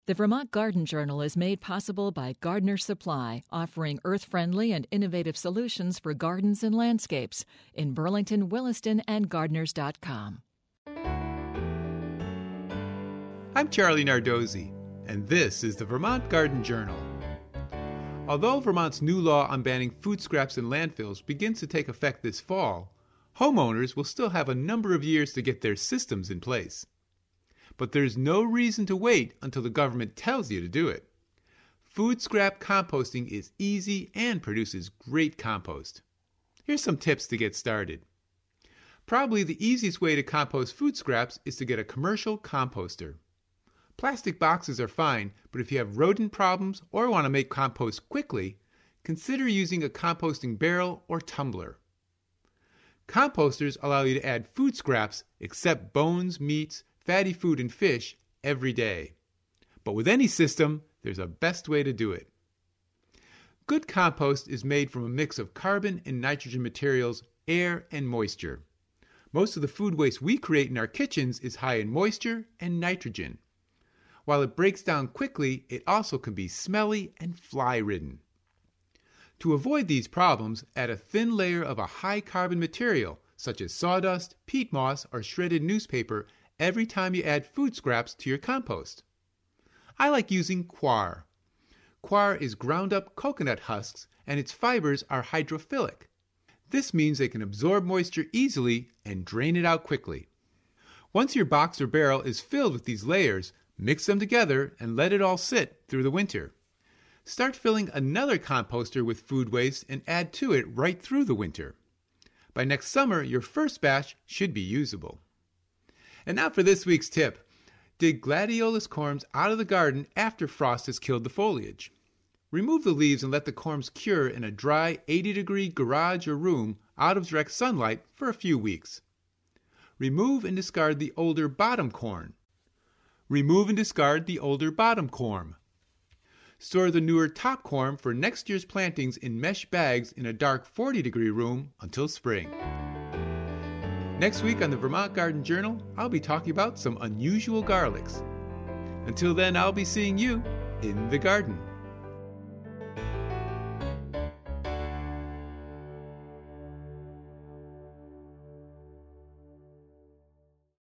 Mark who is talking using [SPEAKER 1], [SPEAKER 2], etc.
[SPEAKER 1] The Vermont Garden Journal is made possible by Gardener's Supply, offering earth-friendly and innovative solutions for gardens and landscapes in Burlington, Williston, and gardeners.com.
[SPEAKER 2] I'm Charlie Nardozzi, and this is the Vermont Garden Journal. Although Vermont's new law on banning food scraps in landfills begins to take effect this fall, homeowners will still have a number of years to get their systems in place. But there's no reason to wait until the government tells you to do it. Food scrap composting is easy and produces great compost. Here's some tips to get started. Probably the easiest way to compost food scraps is to get a commercial composter. Plastic boxes are fine, but if you have rodent problems or want to make compost quickly, consider using a composting barrel or tumbler. Composters allow you to add food scraps except bones, meats, fatty food, and fish every day. But with any system, there's a best way to do it. Good compost is made from a mix of carbon and nitrogen materials, air, and moisture. Most of the food waste we create in our kitchens is high in moisture and nitrogen. While it breaks down quickly, it also can be smelly and fly-ridden. To avoid these problems, add a thin layer of a high-carbon material, such as sawdust, peat moss, or shredded newspaper, every time you add food scraps to your compost. I like using coir. Coir is ground up coconut husks and its fibers are hydrophilic. This means they can absorb moisture easily and drain it out quickly. Once your box or barrel is filled with these layers, mix them together and let it all sit through the winter. Start filling another composter with food waste and add to it right through the winter. By next summer, your first batch should be usable. And now for this week's tip. Dig gladiolus corms out of the garden after frost has killed the foliage. Remove the leaves and let the corms cure in a dry 80-degree garage or room out of direct sunlight for a few weeks. Remove and discard the older bottom corm. Store the newer top corm for next year's plantings in mesh bags in a dark 40-degree room until spring. Next week on the Vermont Garden Journal, I'll be talking about some unusual garlics. Until then, I'll be seeing you in the garden.